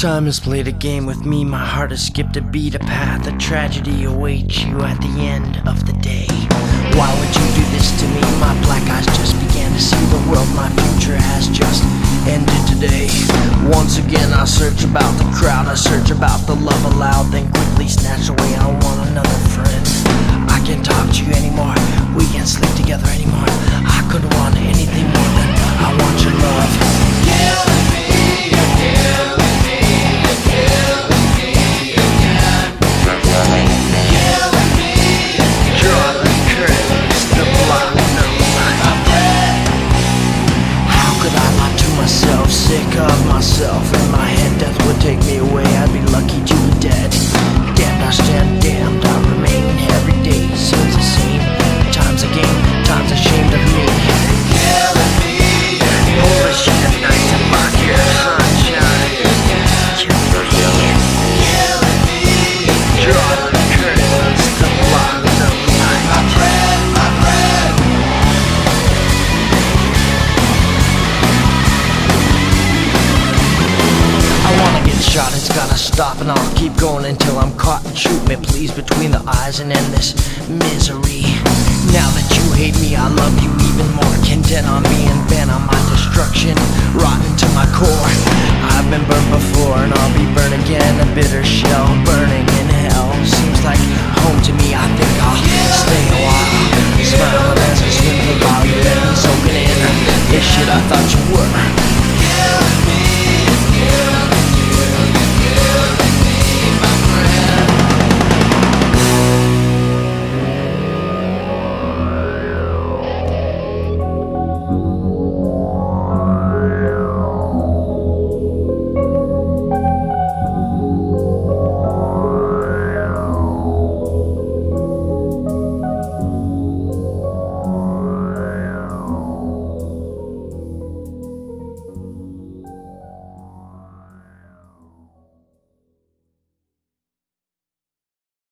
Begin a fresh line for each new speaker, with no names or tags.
Time has played a game with me, my heart has skipped a beat, a path of tragedy awaits you at the end of the day. Why would you do this to me? My black eyes just began to see the world, my future has just ended today. Once again I search about the crowd, I search about the love allowed, then quickly snatch away, I want another friend. I can't talk to you anymore, we can't sleep together anymore. I couldn't want anything more than I want your love. Killing me, you're killing me. Sick of myself, in my head death would take me away, I'd be lucky to be dead. Damned I stand damned, I remain. Every day seems the same, times a game, times ashamed of me. Killing me, holy shit, at night in my ear, sunshine. Killing me, draw the curtains to block the light. My friend, my friend. Shot, it's gotta stop, and I'll keep going until I'm caught. And shoot me please between the eyes and end this misery. Now that you hate me, I love you even more. Content on being bent on my destruction, rotten to my core. I've been burned before and I'll be burned again. A bitter shell burning in hell seems like home to me. I think I'll stay a while, smiling as I swim the while you've been soaking in this shit I thought you were. Killing me.